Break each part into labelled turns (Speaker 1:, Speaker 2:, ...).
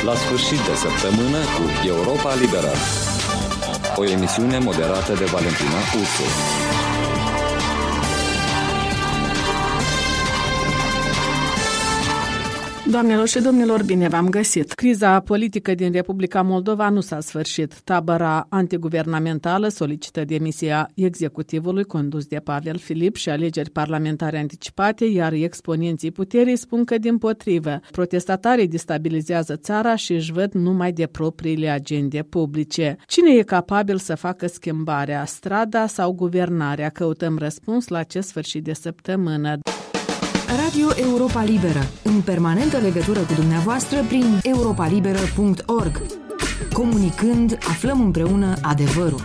Speaker 1: La sfârșit de săptămână cu Europa Liberă. O emisiune moderată de Valentina Ursu.
Speaker 2: Doamnelor și domnilor, bine v-am găsit! Criza politică din Republica Moldova nu s-a sfârșit. Tabăra antiguvernamentală solicită demisia executivului condus de Pavel Filip și alegeri parlamentare anticipate, iar exponenții puterii spun că dimpotrivă. Protestatarii destabilizează țara și își văd numai de propriile agende publice. Cine e capabil să facă schimbarea, strada sau guvernarea? Căutăm răspuns la acest sfârșit de săptămână.
Speaker 3: Radio Europa Liberă, în permanentă legătură cu dumneavoastră prin europalibera.org. Comunicând, aflăm împreună adevărul.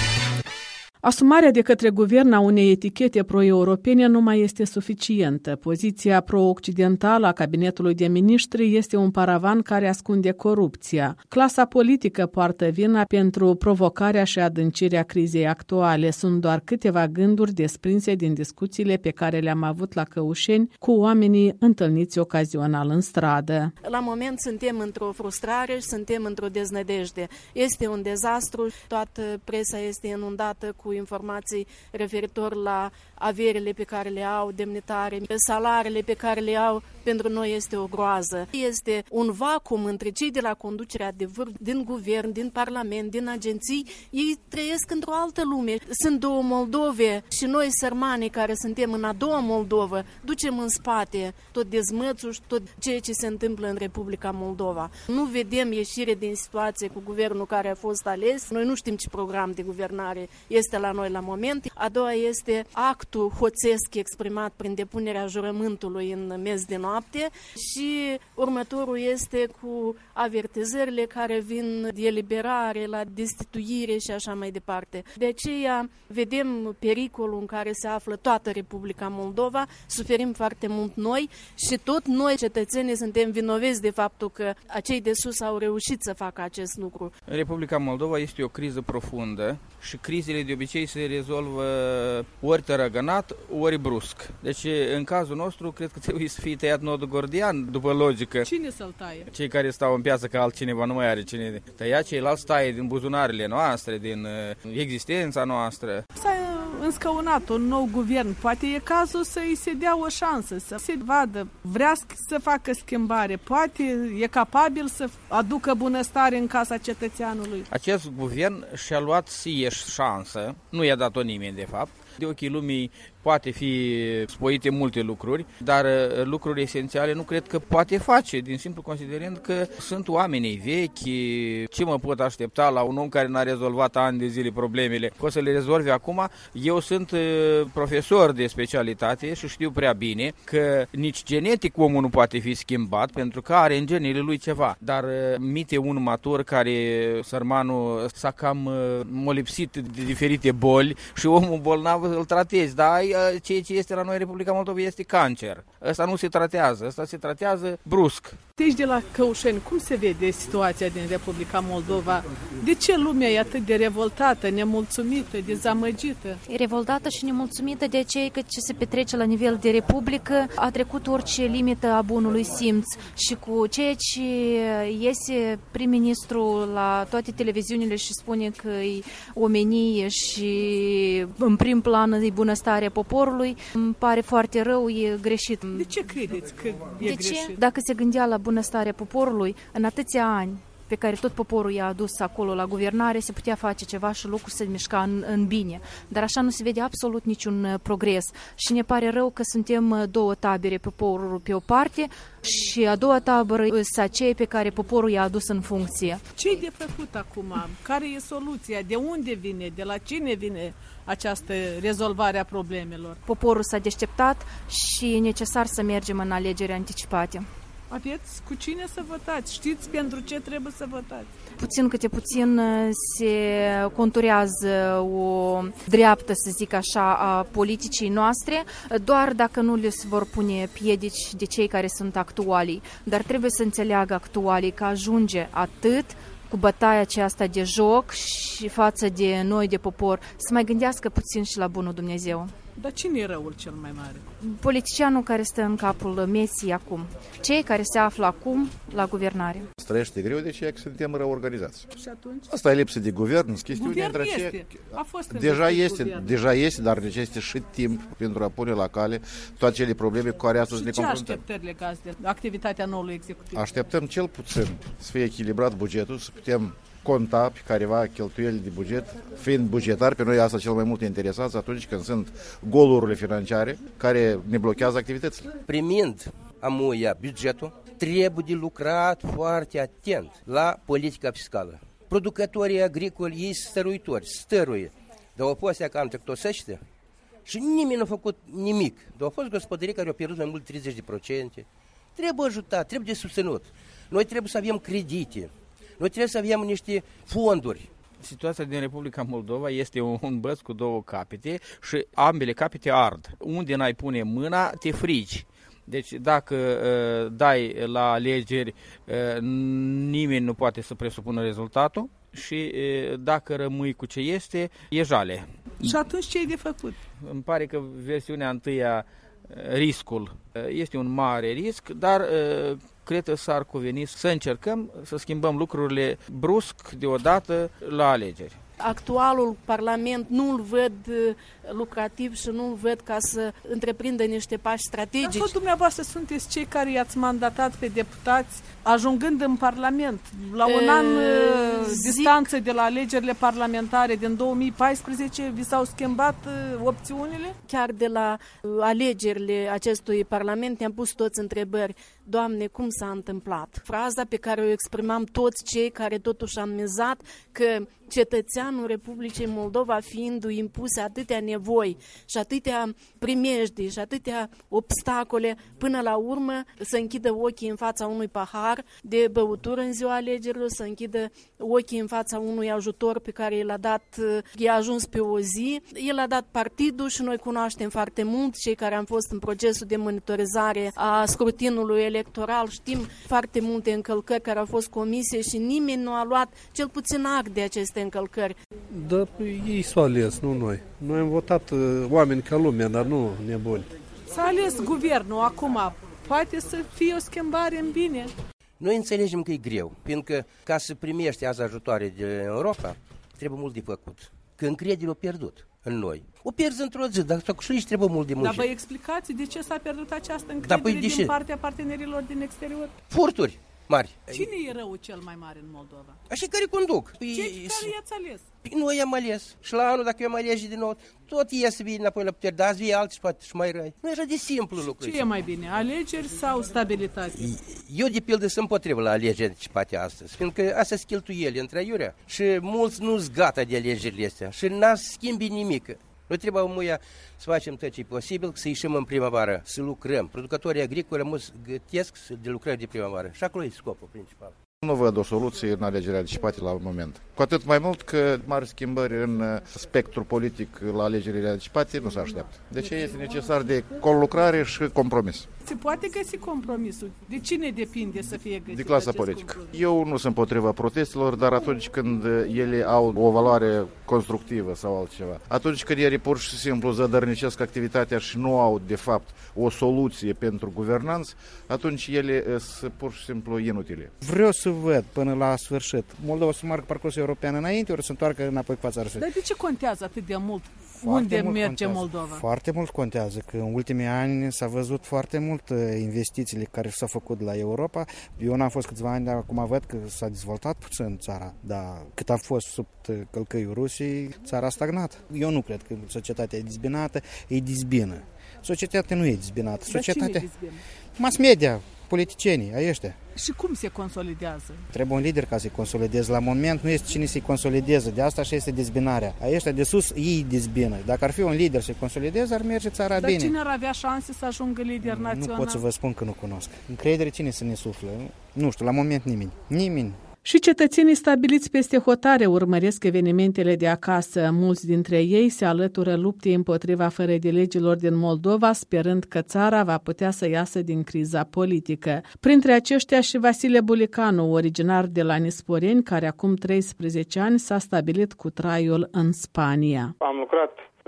Speaker 2: Asumarea de către guvern a unei etichete pro-europene nu mai este suficientă. Poziția pro-occidentală a cabinetului de miniștri este un paravan care ascunde corupția. Clasa politică poartă vina pentru provocarea și adâncirea crizei actuale. Sunt doar câteva gânduri desprinse din discuțiile pe care le-am avut la Căușeni cu oamenii întâlniți ocazional în stradă.
Speaker 4: La moment suntem într-o frustrare și suntem într-o deznădejde. Este un dezastru, toată presa este inundată cu informații referitor la averile pe care le au demnitari, salariile pe care le au. Pentru noi este o groază. Este un vacuum între cei de la conducerea de vârf, din guvern, din parlament, din agenții. Ei trăiesc într-o altă lume. Sunt două Moldove și noi, sărmanii care suntem în a doua Moldovă, ducem în spate tot dezmățul și tot ceea ce se întâmplă în Republica Moldova. Nu vedem ieșire din situație cu guvernul care a fost ales. Noi nu știm ce program de guvernare este la noi la moment. A doua este actul hoțesc exprimat prin depunerea jurământului în mes de noapte și următorul este cu avertizările care vin de eliberare la destituire și așa mai departe. De aceea vedem pericolul în care se află toată Republica Moldova, suferim foarte mult noi și tot noi, cetățenii, suntem vinoveți de faptul că acei de sus au reușit să facă acest lucru.
Speaker 5: În Republica Moldova este o criză profundă și crizele de obicei se rezolvă ori tărăgănat, ori brusc. Deci, în cazul nostru, cred că trebuie să fie tăiat nodul gordian, după logică.
Speaker 2: Cine să-l taie?
Speaker 5: Cei care stau în piață, că altcineva nu mai are cine tăia, ceilalți taie din buzunarele noastre, din existența noastră.
Speaker 2: S-a înscăunat un nou guvern. Poate e cazul să-i se dea o șansă, să se vadă, vrea să facă schimbare, poate e capabil să aducă bunăstare în casa cetățeanului.
Speaker 5: Acest guvern și-a luat șansă, nu i-a dat-o nimeni de fapt. De ochii lumii poate fi spoite multe lucruri, dar lucruri esențiale nu cred că poate face, din simplu considerând că sunt oamenii vechi. Ce mă pot aștepta la un om care n-a rezolvat ani de zile problemele? Că o să le rezolve acum? Eu sunt profesor de specialitate și știu prea bine că nici genetic omul nu poate fi schimbat pentru că are în genele lui ceva. Dar mite un matur care, sărmanul, s-a cam molipsit de diferite boli și omul bolnav îl tratezi, dar ceea ce este la noi Republica Moldova este cancer. Ăsta nu se tratează, ăsta se tratează brusc.
Speaker 2: Deci de la Căușeni, cum se vede situația din Republica Moldova? De ce lumea e atât de revoltată, nemulțumită, dezamăgită?
Speaker 6: E revoltată și nemulțumită de aceea că ce se petrece la nivel de Republică a trecut orice limită a bunului simț și cu ceea ce iese prim-ministru la toate televiziunile și spune că e omenie și în prim plan e bunăstarea poporului, îmi pare foarte rău, e greșit.
Speaker 2: De ce credeți că e greșit?
Speaker 6: Ce? Dacă se gândea la bunăstarea poporului, în atâția ani pe care tot poporul i-a adus acolo la guvernare, se putea face ceva și lucrul se mișca în bine. Dar așa nu se vede absolut niciun progres. Și ne pare rău că suntem două tabere, poporul pe o parte și a doua tabără sunt aceia pe care poporul i-a adus în funcție.
Speaker 2: Ce-i de făcut acum? Care e soluția? De unde vine? De la cine vine această rezolvare a problemelor?
Speaker 6: Poporul s-a deșteptat și e necesar să mergem în alegeri anticipate.
Speaker 2: Aveți cu cine să votați? Știți pentru ce trebuie să votați?
Speaker 6: Puțin câte puțin se conturează o dreaptă, să zic așa, a politicii noastre, doar dacă nu le vor pune piedici de cei care sunt actualii. Dar trebuie să înțeleagă actualii că ajunge atât cu bătaia aceasta de joc și față de noi, de popor, să mai gândească puțin și la bunul Dumnezeu.
Speaker 2: Dar cine e răul cel mai mare?
Speaker 6: Politicianul care stă în capul mesii acum. Cei care se află acum la guvernare.
Speaker 7: Străiește greu de aceea că suntem rău organizați.
Speaker 2: Și atunci?
Speaker 7: Asta e lipsă de guvern, chestiunea
Speaker 2: Guvern
Speaker 7: între aceea.
Speaker 2: A fost
Speaker 7: Deja este, dar necesită și timp pentru a pune la cale toate cele probleme cu care astăzi ne confruntăm.
Speaker 2: Ce așteptări legați de activitatea noului executiv?
Speaker 7: Așteptăm cel puțin să fie echilibrat bugetul, să putem conta pe careva cheltuieli de buget, fiind bugetar, pe noi asta cel mai mult interesați atunci când sunt golurile financiare care ne blochează activitățile.
Speaker 8: Primind amuia bugetul, trebuie de lucrat foarte atent la politica fiscală. Producătorii agricoli, ei stăruie, dar o fost că am trăctosește și nimeni nu a făcut nimic. Dar au fost gospodării care au pierdut mai mult 30%. Trebuie ajutat, trebuie susținut. Noi trebuie să avem credite. Noi trebuie să avem niște fonduri.
Speaker 5: Situația din Republica Moldova este un băț cu două capete și ambele capete ard. Unde n-ai pune mâna, te frici. Deci dacă dai la alegeri, nimeni nu poate să presupună rezultatul și dacă rămâi cu ce este, e jale.
Speaker 2: Și atunci ce e de făcut?
Speaker 5: Îmi pare că versiunea întâia, riscul, este un mare risc, dar cred că s-ar cuveni să încercăm să schimbăm lucrurile brusc deodată la alegeri.
Speaker 4: Actualul Parlament nu-l văd lucrativ și nu-l văd ca să întreprindă niște pași strategici.
Speaker 2: Dar tot dumneavoastră sunteți cei care i-ați mandatat pe deputați ajungând în Parlament. La un an distanță de la alegerile parlamentare din 2014, vi s-au schimbat opțiunile?
Speaker 4: Chiar de la alegerile acestui Parlament ne-am pus toți întrebări. Doamne, cum s-a întâmplat? Fraza pe care o exprimam toți cei care totuși am mizat că cetățeanul Republicii Moldova fiindu-i impuse atâtea nevoi și atâtea primejdii și atâtea obstacole, până la urmă să închidă ochii în fața unui pahar de băutură în ziua alegerilor, să închidă ochii în fața unui ajutor pe care l-a dat, i-a ajuns pe o zi. El a dat partidul și noi cunoaștem foarte mult, cei care am fost în procesul de monitorizare a scrutinului electoral, știm foarte multe încălcări care au fost comise și nimeni nu a luat cel puțin act de aceste încălcări.
Speaker 9: Da, ei s-au ales, nu noi. Noi am votat oameni ca lumea, dar nu nebuni.
Speaker 2: S-a ales guvernul acum. Poate să fie o schimbare în bine.
Speaker 8: Noi înțelegem că e greu, pentru că ca să primești azi ajutoare din Europa, trebuie mult de făcut. Că încrederea o pierdut în noi. O pierzi într-o zi, dar și trebuie mult de muncit.
Speaker 2: Dar vă explicați de ce s-a pierdut această încredere din partea partenerilor din exterior?
Speaker 8: Furturi mari.
Speaker 2: Cine e răul cel mai mare în Moldova?
Speaker 8: Așa care conduc.
Speaker 2: Cei care i-ați ales?
Speaker 8: Noi am ales. Și la anul, dacă eu am ales din nou, tot ies bine înapoi la putere, dar azi vie alții și poate și mai răi. Nu e așa de simplu lucrul.
Speaker 2: Ce e mai bine, alegeri sau stabilitate?
Speaker 8: Eu, de pildă, sunt împotrivă la alegeri anticipate astăzi, pentru că astea sunt cheltuieli între aiurea și mulți nu-s gata de alegerile astea și n-ar schimbi nimic. Noi trebuie muia să facem tot ce e posibil, să ieșim în primăvară, să lucrăm. Producătorii agricoli gătesc de lucrări de primăvară și acolo e scopul principal.
Speaker 7: Nu văd o soluție în alegerile anticipate la moment. Cu atât mai mult că mari schimbări în spectrul politic la alegerile anticipate nu se așteaptă. Deci este necesar de conlucrare și compromis.
Speaker 2: Se poate găsi compromisul? De cine depinde să fie găsit?
Speaker 7: De clasa politică. Eu nu sunt împotriva protestelor, dar atunci când ele au o valoare constructivă sau altceva, atunci când ele pur și simplu zădărnicesc activitatea și nu au, de fapt, o soluție pentru guvernanță, atunci ele sunt pur și simplu inutile.
Speaker 10: Vreau să văd până la sfârșit. Moldova să marcă parcursul european înainte, ori să întoarcă înapoi cu fața Rusiei.
Speaker 2: Dar de ce contează atât de mult? Unde merge Moldova?
Speaker 10: Foarte mult contează, că în ultimii ani s-a văzut foarte mult investițiile care s-au făcut la Europa. Eu n-am fost câțiva ani, dar acum văd că s-a dezvoltat puțin țara, dar cât a fost sub călcăiul Rusiei, țara a stagnat. Eu nu cred că societatea e dezbinată, e dezbină. Societatea nu e dezbinată. Societatea... Mass media, politicienii, ăștia.
Speaker 2: Și cum se consolidează?
Speaker 10: Trebuie un lider ca să-i consolideze. La moment nu este cine să-i consolideze. De asta și este dezbinarea. Ăștia de sus ei dezbină. Dacă ar fi un lider să-i consolideze, ar merge țara bine.
Speaker 2: Dar cine ar avea șanse să ajungă lider național?
Speaker 10: Nu pot să vă spun că nu cunosc. Încredere cine să ne suflă? Nu știu, la moment nimeni. Nimeni.
Speaker 2: Și cetățenii stabiliți peste hotare urmăresc evenimentele de acasă. Mulți dintre ei se alătură luptei împotriva fără de legilor din Moldova, sperând că țara va putea să iasă din criza politică. Printre aceștia și Vasile Bulicanu, originar de la Nisporeni, care acum 13 ani s-a stabilit cu traiul în Spania.
Speaker 11: Am lucrat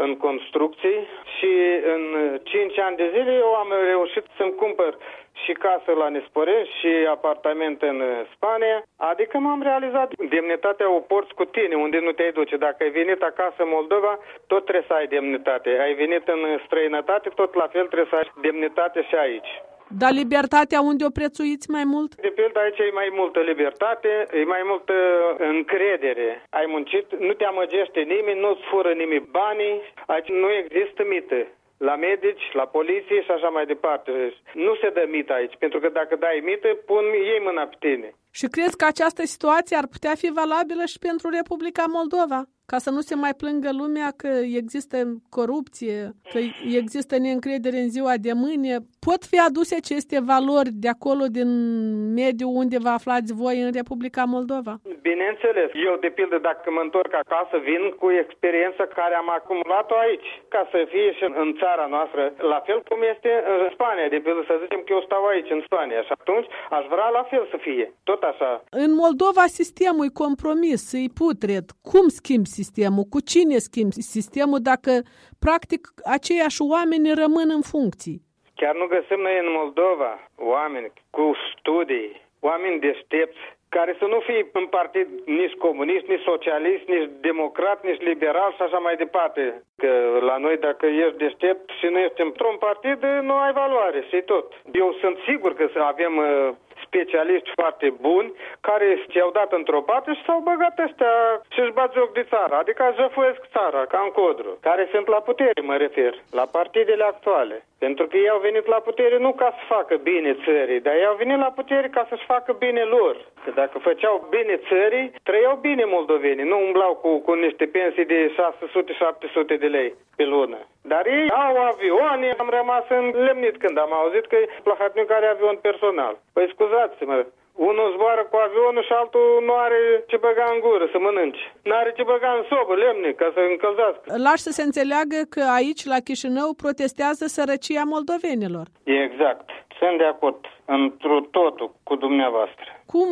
Speaker 11: în construcții și în 5 ani de zile eu am reușit să-mi cumpăr și casă la Nesporeni și apartament în Spania. Adică m-am realizat. Demnitatea o porți cu tine, unde nu te-ai duce. Dacă ai venit acasă în Moldova, tot trebuie să ai demnitate. Ai venit în străinătate, tot la fel trebuie să ai demnitate și aici.
Speaker 2: Dar libertatea unde o prețuiți mai mult?
Speaker 11: De pildă aici e mai multă libertate, e mai multă încredere. Ai muncit, nu te amăgește nimeni, nu-ți fură nimeni banii, aici nu există mită. La medici, la poliție și așa mai departe. Nu se dă mită aici, pentru că dacă dai mită, iei mâna pe tine.
Speaker 2: Și crezi că această situație ar putea fi valabilă și pentru Republica Moldova? Ca să nu se mai plângă lumea că există corupție, că există neîncredere în ziua de mâine. Pot fi aduse aceste valori de acolo, din mediul unde vă aflați voi în Republica Moldova?
Speaker 11: Bineînțeles. Eu, de pildă, dacă mă întorc acasă, vin cu experiența care am acumulat-o aici, ca să fie și în țara noastră, la fel cum este în Spania. De pildă, să zicem că eu stau aici, în Spania, și atunci aș vrea la fel să fie. Tot așa.
Speaker 2: În Moldova sistemul e compromis, e putred. Cum schimbi sistemul? Cu cine schimbi sistemul dacă, practic, aceiași oameni rămân în funcții?
Speaker 11: Chiar nu găsim noi în Moldova oameni cu studii, oameni deștepți, care să nu fie în partid nici comunist, nici socialist, nici democrat, nici liberal și așa mai departe. Că la noi, dacă ești deștept și nu ești într-un partid, nu ai valoare și tot. Eu sunt sigur că avem specialiști foarte buni care i-au dat într-o parte și s-au băgat ăștia și își bat joc de țară, adică jăfuiesc țara, ca în Codru, care sunt la putere, mă refer, la partidele actuale. Pentru că ei au venit la putere nu ca să facă bine țării, dar ei au venit la putere ca să-și facă bine lor. Că dacă făceau bine țării, trăiau bine moldovenii, nu umblau cu niște pensii de 600-700 de lei pe lună. Dar ei au avioane, am rămas în lemnit când am auzit că Plahotniuc are avion personal. Păi scuzați-mă, unul zboară cu avionul și altul nu are ce băga în gură să mănânce. Nu are ce băga în sobă, lemne, ca să încălzească.
Speaker 2: Lași să se înțeleagă că aici, la Chișinău, protestează sărăcia moldovenilor.
Speaker 11: Exact. Sunt de acord întru totul cu dumneavoastră.
Speaker 2: Cum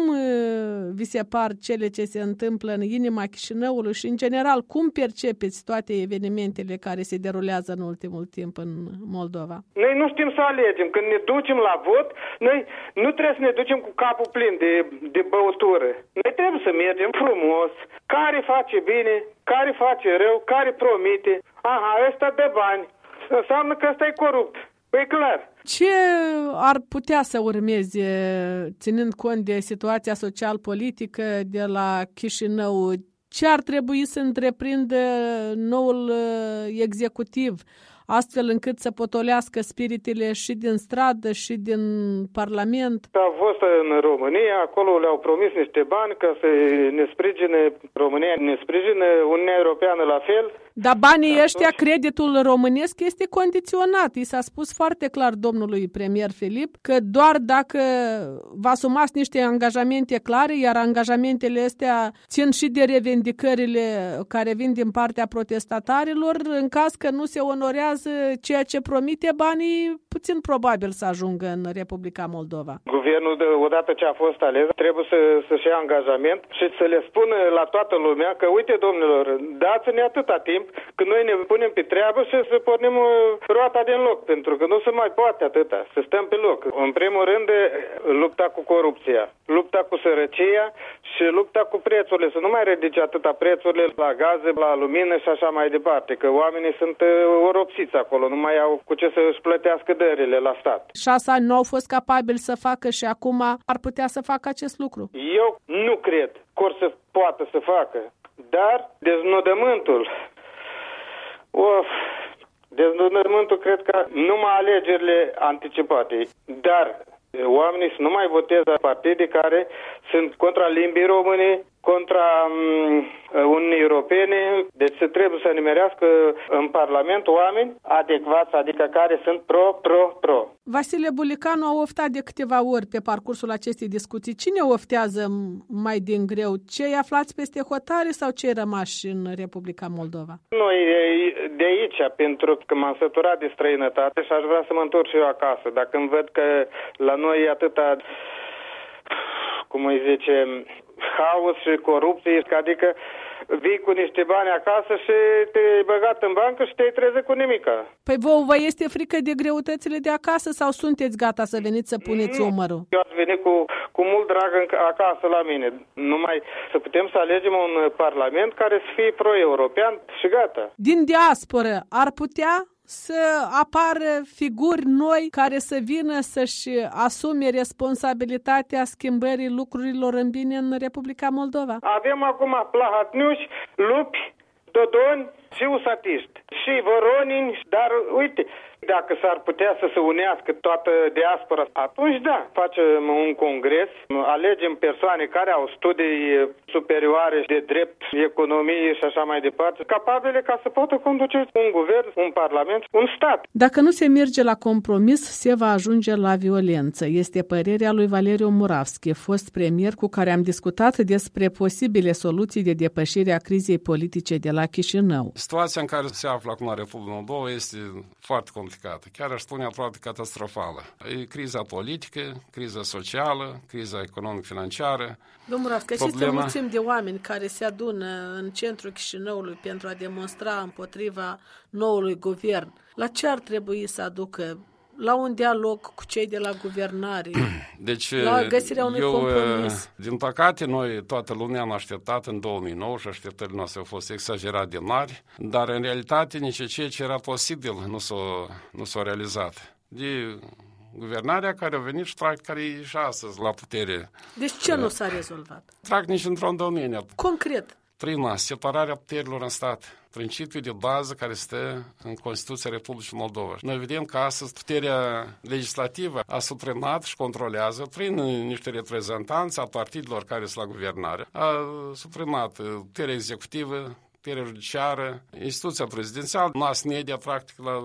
Speaker 2: vi se par cele ce se întâmplă în inima Chișinăului și, în general, cum percepeți toate evenimentele care se derulează în ultimul timp în Moldova?
Speaker 11: Noi nu știm să alegem. Când ne ducem la vot, noi nu trebuie să ne ducem cu capul plin de băutură. Noi trebuie să mergem frumos. Care face bine, care face rău, care promite. Aha, ăsta dă bani. Înseamnă că ăsta e corupt. Păi clar.
Speaker 2: Ce ar putea să urmeze, ținând cont de situația social-politică de la Chișinău? Ce ar trebui să întreprindă noul executiv, astfel încât să potolească spiritele și din stradă și din Parlament?
Speaker 11: A fost în România, acolo le-au promis niște bani ca să ne sprijine România, ne sprijine Uniunea Europeană la fel.
Speaker 2: Dar banii ăștia, creditul românesc este condiționat. I s-a spus foarte clar domnului premier Filip că doar dacă vă asumați niște angajamente clare, iar angajamentele astea țin și de revendicările care vin din partea protestatarilor, în caz că nu se onorează ceea ce promite, banii puțin probabil să ajungă în Republica Moldova.
Speaker 11: Guvernul, odată ce a fost ales, trebuie să-și ia angajament și să le spună la toată lumea că, uite, domnilor, dați-ne atâta timp că noi ne punem pe treabă și să pornim roata din loc, pentru că nu se mai poate atâta, să stăm pe loc. În primul rând, lupta cu corupția, lupta cu sărăcia și lupta cu prețurile, să nu mai ridice atâta prețurile la gaze, la lumină și așa mai departe, că oamenii sunt oropsiți acolo, nu mai au cu ce să își plătească dările la stat.
Speaker 2: 6 ani nu au fost capabili să facă și acum ar putea să facă acest lucru?
Speaker 11: Eu nu cred că or să poată să facă, dar deznodământul deznodământul cred că numai alegerile anticipate, dar oamenii să nu mai voteze partide care sunt contra limbii române, contra Uniunii Europene, deci se trebuie să nimerească în Parlament oameni adecvați, adică care sunt pro.
Speaker 2: Vasile Bulicanu a oftat de câteva ori pe parcursul acestei discuții. Cine oftează mai din greu? Cei aflați peste hotare sau cei rămași în Republica Moldova?
Speaker 11: Noi de aici, pentru că m-am săturat de străinătate și aș vrea să mă întorc și eu acasă. Dacă îmi văd că la noi e atâta, cum îi zice, haos și corupție, adică vii cu niște bani acasă și te-ai băgat în bancă și te-ai trezit cu nimica.
Speaker 2: Păi vă este frică de greutățile de acasă sau sunteți gata să veniți să puneți umărul?
Speaker 11: Eu aș veni cu mult drag acasă la mine. Numai să putem să alegem un parlament care să fie pro-european și gata.
Speaker 2: Din diasporă ar putea să apară figuri noi care să vină să-și asume responsabilitatea schimbării lucrurilor în bine în Republica Moldova?
Speaker 11: Avem acum plahatniuși, lupi, dodoni și usatiști și voronini, dar uite, dacă s-ar putea să se unească toată diaspora, atunci da, facem un congres, alegem persoane care au studii superioare de drept, economie și așa mai departe, capabile ca să poată conduce un guvern, un parlament, un stat.
Speaker 2: Dacă nu se merge la compromis, se va ajunge la violență. Este părerea lui Valeriu Muravski, fost premier cu care am discutat despre posibile soluții de depășire a crizei politice de la Chișinău.
Speaker 12: Situația în care se află acum Republica Moldova este foarte complicată, chiar aș spune aproape catastrofală. E criza politică, criza socială, criza economic-financiară.
Speaker 2: Domnul Muravski, este o mulțime de oameni care se adună în centrul Chișinăului pentru a demonstra împotriva noului guvern. La ce ar trebui să aducă? La un dialog cu cei de la guvernare,
Speaker 12: deci,
Speaker 2: la găsirea unui compromis.
Speaker 12: Din păcate, noi, toată lumea am așteptat în 2009 și așteptările noastre au fost exagerat de mari, dar în realitate nici ceea ce era posibil nu s-a realizat. De guvernarea care a venit și care e și astăzi la putere.
Speaker 2: Deci ce nu s-a rezolvat?
Speaker 12: Nici într-un domeniu.
Speaker 2: Concret.
Speaker 12: Prima, separarea puterilor în stat. Principiul de bază care stă în Constituția Republicii Moldova. Noi vedem că astăzi puterea legislativă a suprimat și controlează prin niște reprezentanți a partidelor care sunt la guvernare. A suprimat puterea executivă, puterea judiciară, instituția prezidențială, mass media, practic, la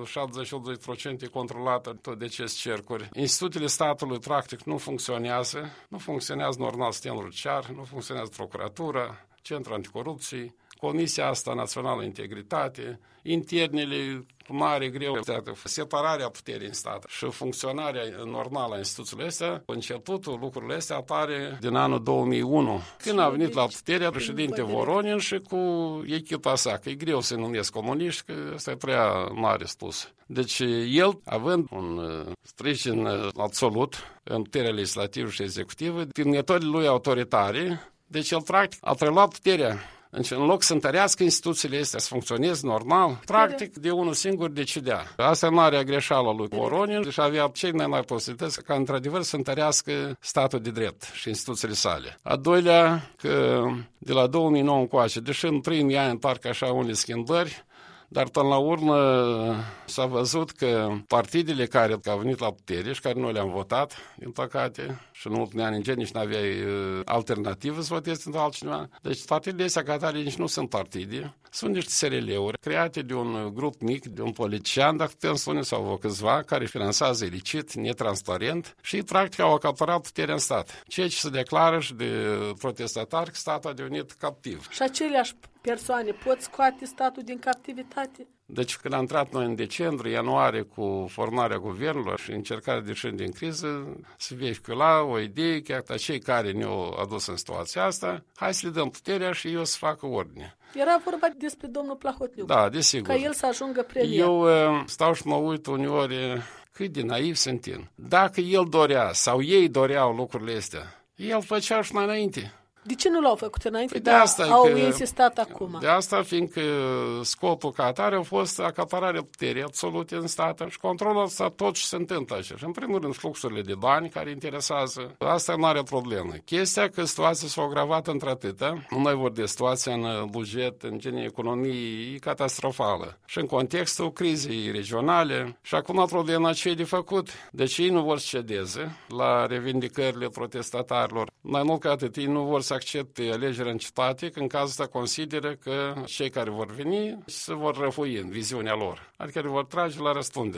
Speaker 12: 78% controlată tot de acest cercuri. Instituțiile statului, practic, nu funcționează normal sistemul judiciar, nu funcționează procuratura, Centrul Anticorupție, Comisia asta Națională Integritate, internele mare greutate, separarea puterii în stat și funcționarea normală a instituțiilor astea, începutul lucrurile astea apare din anul 2001, când a venit la puterea președinte Voronin și cu echipa sa, că e greu să-i numesc comuniști, că ăsta e prea mare spus. Deci el, având un sprijin absolut în puterea legislativă și executivă, prin metodele lui autoritare, deci el practic a preluat puterea. Deci, în loc să întărească instituțiile astea, să funcționeze normal, practic de unul singur decidea. Asta e marea greșeală lui Voronin și avea cei mai mari posibilități ca într-adevăr să întărească statul de drept și instituțiile sale. A doilea, că de la 2009 încoace, deși în primii ani parcă așa unele schimbări, dar până la urmă s-a văzut că partidele care au venit la putere și care noi le-am votat, din păcate, și în ultimii ani în gen nici n-aveai alternativă să votezi pentru altcineva. Deci partidele astea ca tale nici nu sunt partide, sunt niște SRL-uri create de un grup mic, de un politician, dacă putem spune, sau câțiva, care finanțează ilicit, netransparent și practic au acaparat puterea în stat. Ceea ce se declară și de protestatari că statul a devenit captiv.
Speaker 2: Și aceleași persoane pot scoate statul din captivitate?
Speaker 12: Deci când am intrat noi în decembrie, ianuarie cu formarea guvernului și încercarea de ieșire din criză, se vehicula o idee că cei care ne-au adus în situația asta, hai să le dăm puterea și eu să facă ordine.
Speaker 2: Era vorba despre domnul Plahotniuc.
Speaker 12: Da, desigur.
Speaker 2: Ca el să ajungă premier.
Speaker 12: Eu stau și mă uit uneori cât de naiv sunt. Dacă el dorea sau ei doreau lucrurile astea, el făcea și mai înainte.
Speaker 2: De ce nu l-au făcut înainte,
Speaker 12: păi
Speaker 2: dar au insistat acum?
Speaker 12: De asta, fiindcă scopul ca atare a fost acapararea puterii absolute în stat și controlul ăsta tot ce se întâmplă așa. Și în primul rând fluxurile de bani care interesează. Asta e mare problemă. Chestia că situația s-a agravat într-atâta, nu mai vorbim de situația în buget, în genul economiei, e catastrofală. Și în contextul crizei regionale. Și acum problema ce e de făcut. Deci ei nu vor să cedeze la revindicările protestatarilor. Mai mult ca atât, ei nu vor să accepte alegerea în cetate, că în cazul ăsta consideră că cei care vor veni se vor răfui în viziunea lor, adică vor trage la răspundere.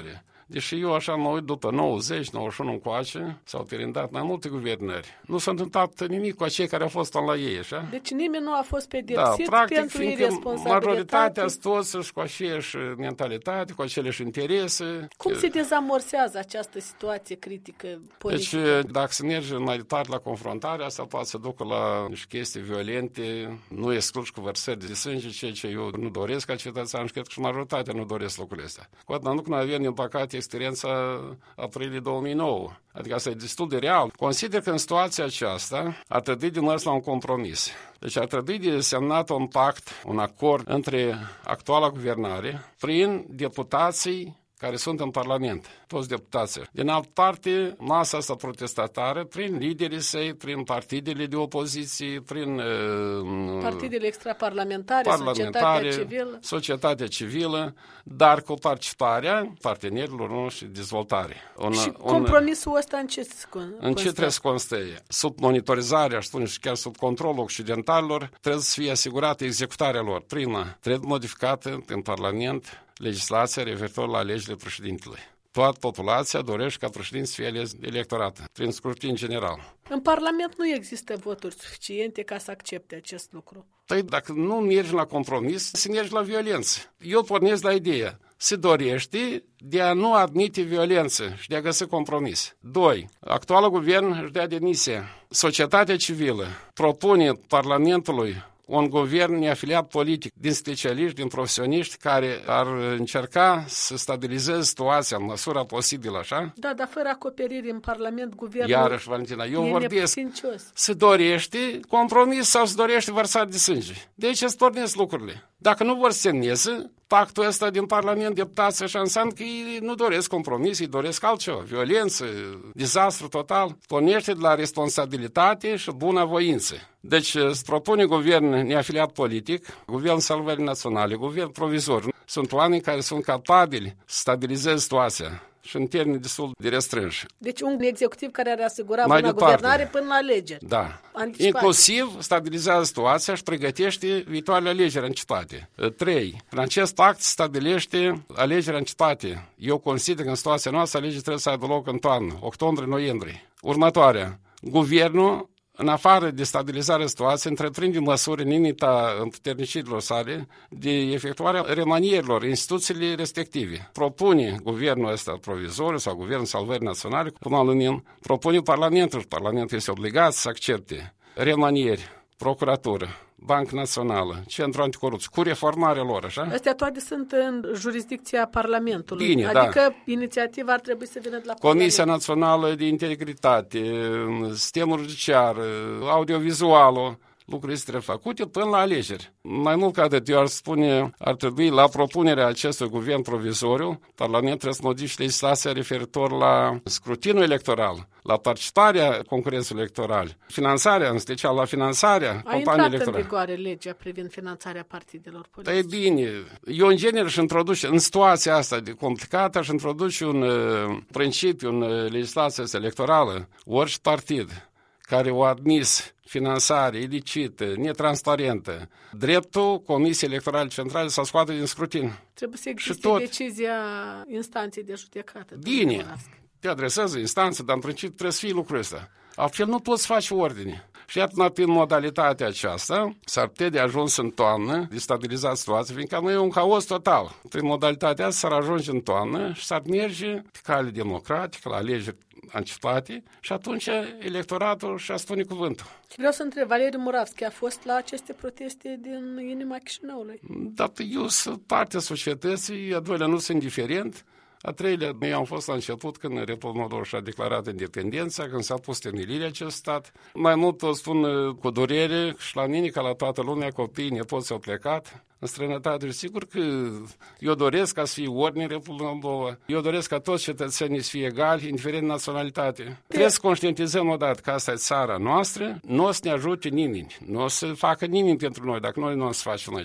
Speaker 12: Deși eu așa mă uit după 90, 91 încoace, s-au tirindat mai multe guvernări. Nu s-a întâmplat nimic cu acei care au fost la ei, așa?
Speaker 2: Deci nimeni nu a fost pedepsit
Speaker 12: practic,
Speaker 2: pentru irresponsabilitate.
Speaker 12: Majoritatea sunt toți cu aceeași mentalitate, cu aceleași interese.
Speaker 2: Cum se dezamorsează această situație critică politică?
Speaker 12: Deci, dacă se merge mai departe la confruntare, asta poate să ducă la niște chestii violente, nu exclus cu vărsări de sânge, ceea ce eu nu doresc ca cetățean și cred că și majoritatea nu doresc lucrurile astea. Cu atât nu când avem, din păcate, experiența aprilie 2009. Adică asta e destul de real. Consider că în situația aceasta ar trebui de mers la un compromis. Deci ar trebui de semnat un pact, un acord între actuala guvernare prin deputații care sunt în Parlament, toți deputații. Din altă parte, masa asta protestatară, prin liderii săi, prin partidele de opoziție, prin
Speaker 2: partidele extraparlamentare,
Speaker 12: societatea civilă, dar cu participarea partenerilor noștri de dezvoltare.
Speaker 2: Și compromisul ăsta în ce constă?
Speaker 12: În ce trebuie să constă? Sub monitorizarea, aș spune, și chiar sub controlul occidentalilor, trebuie să fie asigurată executarea lor. Prima, trebuie modificată în Parlament legislația referitor la alegerile președintelui. Toată populația dorește ca președinte să fie ales electorată, prin scrutin general.
Speaker 2: În Parlament nu există voturi suficiente ca să accepte acest lucru.
Speaker 12: Păi dacă nu mergi la compromis, se mergi la violență. Eu pornesc la ideea. Se dorește de a nu admite violență și de a găsi compromis. 2. Actualul guvern își dea demisia. Societatea civilă propune Parlamentului un guvern neafiliat politic, din specialiști, din profesioniști, care ar încerca să stabilizeze situația în măsura posibilă, așa?
Speaker 2: Da, dar fără acoperire în Parlament, guvernul
Speaker 12: Iarăși, Valentina, eu vorbesc. Se dorește compromis sau se dorește vărsare de sânge. De aici îți pornesc lucrurile. Dacă nu vor să semneze pactul ăsta din Parlament, deputați, așa înseamnă că ei nu doresc compromis, ei doresc altceva, violență, dezastru total. Pornește de la responsabilitate și bunăvoință. Deci se propune guvern neafiliat politic, guvern salvării naționale, guvern provizor. Sunt oameni care sunt capabili să stabilizeze situația și în termeni destul de restrânși.
Speaker 2: Deci un executiv care ar asigura bună guvernare până la alegeri.
Speaker 12: Da. Inclusiv stabilizează situația și pregătește viitoarele alegeri anticipate. 3. În acest act stabilește alegeri anticipate. Eu consider că în situația noastră alegeri trebuie să aibă loc în toamnă, octombrie-noiembrie. Următoarea. Guvernul, în afară de stabilizarea situației, întreprinde măsuri în limita împuternicirilor sale de efectuarea remanierilor instituțiile respective. Propune guvernul ăsta provizoriu sau guvernul salvării naționale, cum al numim, propune Parlamentul și Parlamentul este obligat să accepte remanieri, procuratură, Bancă Națională, Centru Anticorupție, cu reformarea lor, așa?
Speaker 2: Astea toate sunt în jurisdicția Parlamentului.
Speaker 12: Bine,
Speaker 2: adică inițiativa ar trebui să vină de la
Speaker 12: Comisia Națională de Integritate, sistemul judiciar, audiovizualul, lucrurile trebuie făcute până la alegeri. Mai mult ca atât, eu ar spune, ar trebui, la propunerea acestui guvern provizoriu, Parlamentul trebuie să modifice legislația referitor la scrutinul electoral, la participarea concurenților electorali, finanțarea, în special la finanțarea campaniei electorale.
Speaker 2: A intrat în vigoare legea privind finanțarea partidelor politice.
Speaker 12: E bine, eu în genere își introduce, în situația asta de complicată, aș introduce un principiu în legislația electorală, orice partid care o admis finanțare ilicită, netransparentă, dreptul Comisiei Electorale Centrale să scoată din scrutin.
Speaker 2: Trebuie să existe decizia instanței de judecată.
Speaker 12: Bine, te adresează instanță, dar în principiu trebuie să fie lucrul ăsta. Altfel nu poți face ordine. Și iată, prin modalitatea aceasta, s-ar putea de ajuns în toamnă, de stabilizat situația, fiindcă nu e un haos total. Prin modalitatea asta s-ar ajunge în toamnă și s-ar merge pe cale democratică, la alegeri anticipate, și atunci electoratul și-a spune cuvântul.
Speaker 2: Vreau să întreb, Valeriu Moravski a fost la aceste proteste din inima Chișinăului?
Speaker 12: Da, eu sunt partea societății, a doilea nu sunt indiferent. A treilea, noi am fost la început când Republica Moldova și-a declarat independența, când s-a pus temelirea acest stat. Mai mult o spun cu durere și la mine, ca la toată lumea, copiii, nepoții au plecat în străinătate. Sigur că eu doresc ca să fie ordine în Republica Moldova, eu doresc ca toți cetățenii să fie egali, indiferent de naționalitate. Trebuie să conștientizăm odată că asta e țara noastră, nu o să ne ajute nimeni, nu o să facă nimeni pentru noi, dacă noi nu o să facem aici.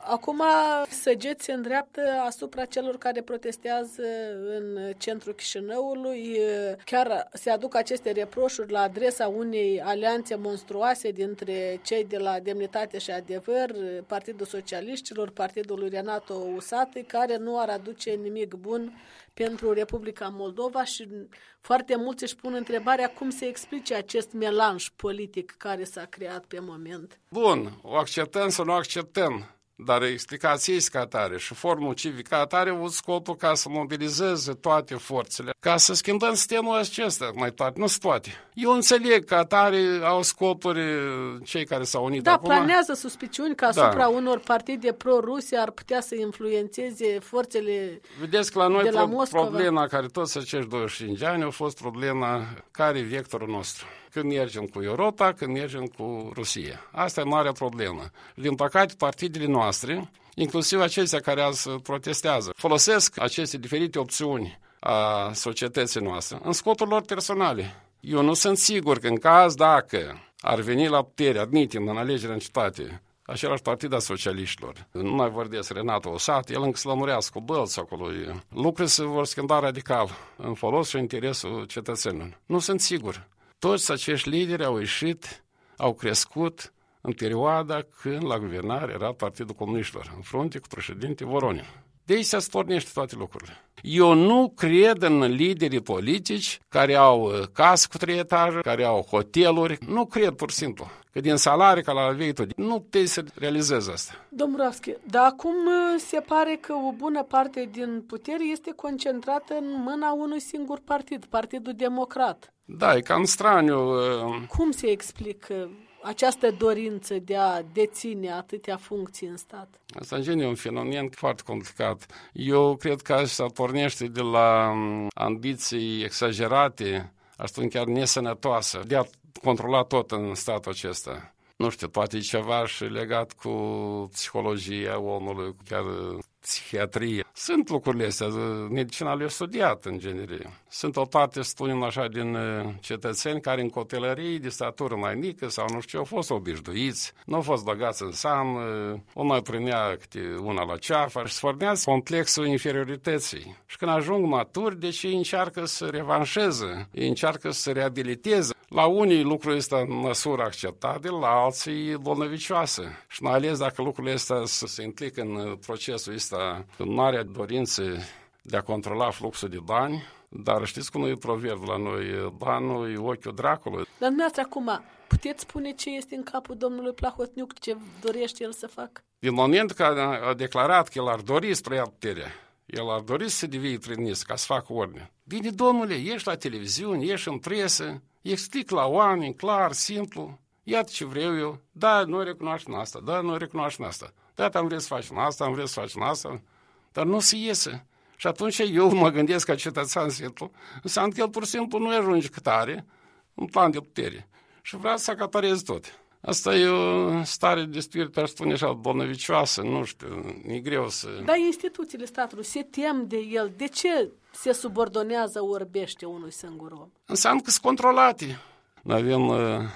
Speaker 2: Acum săgeți se îndreaptă asupra celor care protestează în centrul Chișinăului. Chiar se aduc aceste reproșuri la adresa unei alianțe monstruoase dintre cei de la Demnitate și Adevăr, Partidul Socialiștilor, Partidul lui Renato Usatăi, care nu ar aduce nimic bun pentru Republica Moldova și foarte mulți își pun întrebarea cum se explice acest melanj politic care s-a creat pe moment.
Speaker 12: Bun, o acceptăm sau nu acceptăm, dar explicația este ca atare și Forumul Civic ca atare au scopul ca să mobilizeze toate forțele, ca să schimbăm sistemul acesta mai toate. Nu se poate. Eu înțeleg că atare au scopuri cei care s-au unit acum.
Speaker 2: Planează suspiciuni că asupra unor partide pro-ruse ar putea să influențeze forțele.
Speaker 12: Vedeți că la noi
Speaker 2: de la Moscova.
Speaker 12: Problema care toți acești 25 de ani a fost problema care e vectorul nostru. Când mergem cu Europa, când mergem cu Rusia. Asta e marea problemă. Din păcate, partidele noastre, inclusiv acestea care azi protestează, folosesc aceste diferite opțiuni a societății noastre în scopuri lor personale. Eu nu sunt sigur că în caz dacă ar veni la putere, admitem în alegeri în cetate, același partid a socialiștilor. Nu mai vorbesc Renato Usatăi, el încă să lămurească cu bălți acolo. Lucrurile se vor schimba radical în folos și în interesul cetățenilor. Nu sunt sigur. Toți acești lideri au ieșit, au crescut în perioada când la guvernare era Partidul Comuniștilor, în frunte cu președinte Voronin. De aici se spornește toate lucrurile. Eu nu cred în liderii politici care au case cu 3 etaje, care au hoteluri. Nu cred, pur și simplu, că din salarii ca la veitul nu puteți să realizezi asta.
Speaker 2: Dombrovski, dar acum se pare că o bună parte din putere este concentrată în mâna unui singur partid, Partidul Democrat.
Speaker 12: Da, e cam straniu.
Speaker 2: Cum se explică această dorință de a deține atâtea funcții în stat?
Speaker 12: Asta, în genere, e un fenomen foarte complicat. Eu cred că asta pornește de la ambiții exagerate, asta chiar nesănătoasă, de a controla tot în statul acesta. Nu știu, poate ceva și legat cu psihologia omului, chiar psihiatrie. Sunt lucrurile astea, medicina le-a studiat în genere. Sunt o parte, spunem așa, din cetățeni care în copilărie de statură mai mică sau nu știu, au fost obișnuiți, nu au fost băgați în seamă, o mai primea câte una la ceafă și se formează complexul inferiorității. Și când ajung maturi, deci ei încearcă să revanșeze, ei încearcă să se reabiliteze. La unii lucrul ăsta în măsură acceptabil, la alții bolnăvicioase. Și mai ales dacă lucrurile astea se implică în procesul ăsta, în marea dorință de a controla fluxul de bani, dar știți cum e proverb la noi, banul e ochiul dracului.
Speaker 2: Dar dumneavoastră acum, puteți spune ce este în capul domnului Plahotniuc, ce dorește el să facă?
Speaker 12: Din moment că a declarat că el ar dori să preia puterea, el ar dori să se devie prim-ministru ca să facă ordine. Bine, domnule, ieși la televiziune, ieși în presă, explic la oameni, clar, simplu, iată ce vreau eu, da, noi recunoaștem asta, da, noi recunoaștem asta, da, am vrea să facem asta, am vrea să facem asta, dar nu se iese. Și atunci eu mă gândesc ca cetățean simplu, înseamnă că el pur și simplu nu ajunge cât are în plan de putere și vrea să acapareze tot. Asta e o stare de spirit, aș spune așa, bolnăvicioasă, nu știu, e greu să...
Speaker 2: Dar instituțiile statului se tem de el. De ce se subordonează, orbește unui singur om?
Speaker 12: Înseamnă că sunt controlate. Noi avem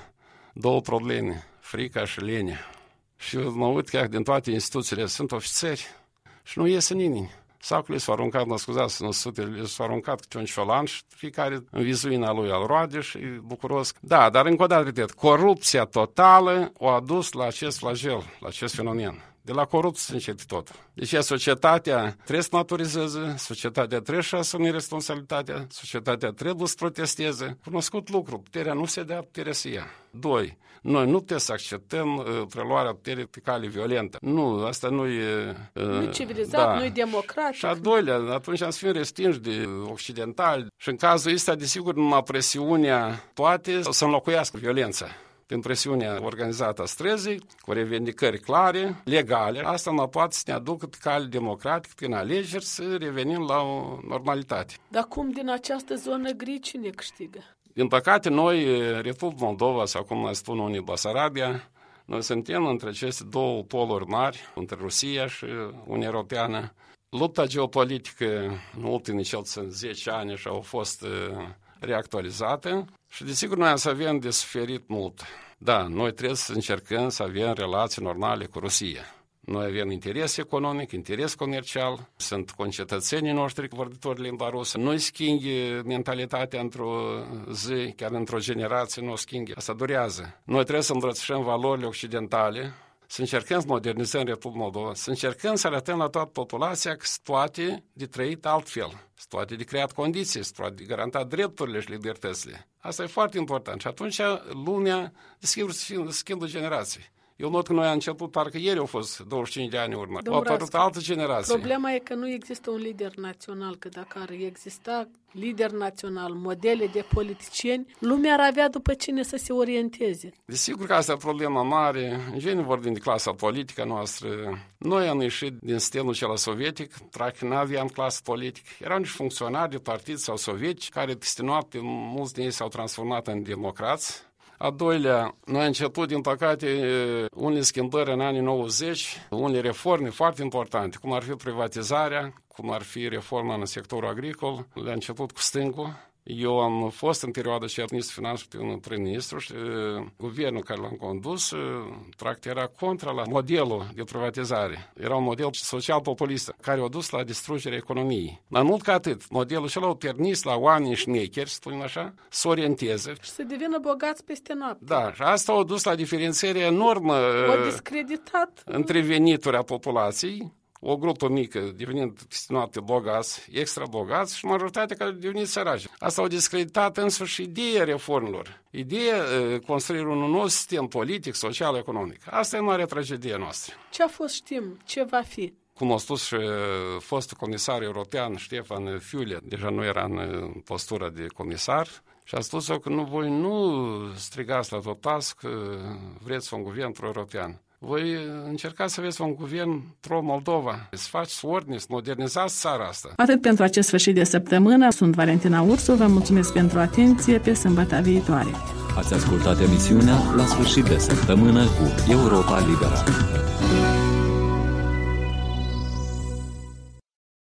Speaker 12: 2 probleme, frica și lenia. Și eu mă uit că din toate instituțiile sunt ofițeri și nu iese nimeni. Sacul s-a aruncat, mă scuzați, în sute, s-a aruncat câte un ciolan și fiecare în vizuina lui al roade și e bucuros. Da, dar încă o dată, repet, corupția totală o adus la acest flagel, la acest fenomen. De la corupție începe totul. Deci societatea trebuie să maturizeze, societatea trebuie să asume responsabilitatea, societatea trebuie să protesteze. Cunoscut lucru, puterea nu se dea, puterea se ia. 2. Noi nu putem să acceptăm preluarea puterii pe cale violentă. Nu, asta nu e...
Speaker 2: Nu civilizat, nu e democratic.
Speaker 12: Și a doilea, atunci am să fim respinși de occidentali. Și în cazul ăsta, desigur, numai presiunea poate să înlocuiască violența. Prin presiunea organizată a străzii, cu revendicări clare, legale, asta mă poate să ne aducă pe cale democratică, prin alegeri, să revenim la o normalitate.
Speaker 2: Dar cum din această zonă gri cine câștigă?
Speaker 12: Din păcate, noi, Republica Moldova, sau cum mai spun unii, Basarabia, noi suntem între aceste 2 poluri mari, între Rusia și Uniunea Europeană. Lupta geopolitică în ultimii cel puțin 10 ani și au fost reactualizate și desigur noi să avem de suferit mult. Da, noi trebuie să încercăm să avem relații normale cu Rusia. Noi avem interes economic, interes comercial, sunt concetățenii noștri vorbitori limba rusă. Nu schimbi mentalitatea într-o zi, chiar într-o generație, nu o schimbi. Asta durează. Noi trebuie să îmbrățișăm valorile occidentale, să încercăm să modernizăm Republica Moldova, să încercăm să arătăm la toată populația că se poate de trăit altfel, se poate de creat condiții, se poate de garantat drepturile și libertățile. Asta e foarte important și atunci lumea, desigur, schimbă generații. Eu not că noi am început, parcă ieri au fost 25 de ani în urmă. Au apărut altă generație.
Speaker 2: Problema e că nu există un lider național, că dacă ar exista lider național, modele de politicieni, lumea ar avea după cine să se orienteze.
Speaker 12: Desigur că asta e problema mare. În genere vorbim de clasa politică noastră. Noi am ieșit din sistemul acela sovietic, practic nu aveam clasă politică. Erau niște funcționari de partid sau sovietici care peste noapte mulți din ei s-au transformat în democrați. A doilea, noi am început, din păcate, unele schimbări în anii 90, unele reforme foarte importante, cum ar fi privatizarea, cum ar fi reforma în sectorul agricol, le-a început cu stângul. Eu am fost în perioada aceea ministru finanțe și un prim-ministru și guvernul care l-am condus practic era contra la modelul de privatizare. Era un model social-populist care a dus la distrugerea economiei. Mai mult ca atât, modelul acela a permis la oamenii șmecheri, spunem așa, să orienteze.
Speaker 2: Și să devină bogați peste noapte.
Speaker 12: Da, și asta a dus la diferențierea enormă între veniturile populației, o grupă mică devenind peste noapte bogați, extra bogați și majoritatea care devenind săraci. Asta au discreditat însuși ideea reformelor, ideea construirii unui nou sistem politic, social, economic. Asta e mare tragedie noastră.
Speaker 2: Ce a fost, știm, ce va fi?
Speaker 12: Cum a spus și fostul comisar european Ștefan Füle, deja nu era în postura de comisar, și a spus că voi nu strigați la tot pas că vreți un guvern pro-european. Voi încercați să aveți un guvern pro-Moldova, să faceți ordine, să modernizați țara asta.
Speaker 2: Atât pentru acest sfârșit de săptămână. Sunt Valentina Ursu, vă mulțumesc pentru atenție, pe sâmbătă viitoare.
Speaker 1: Ați ascultat emisiunea La sfârșit de săptămână cu Europa Liberă.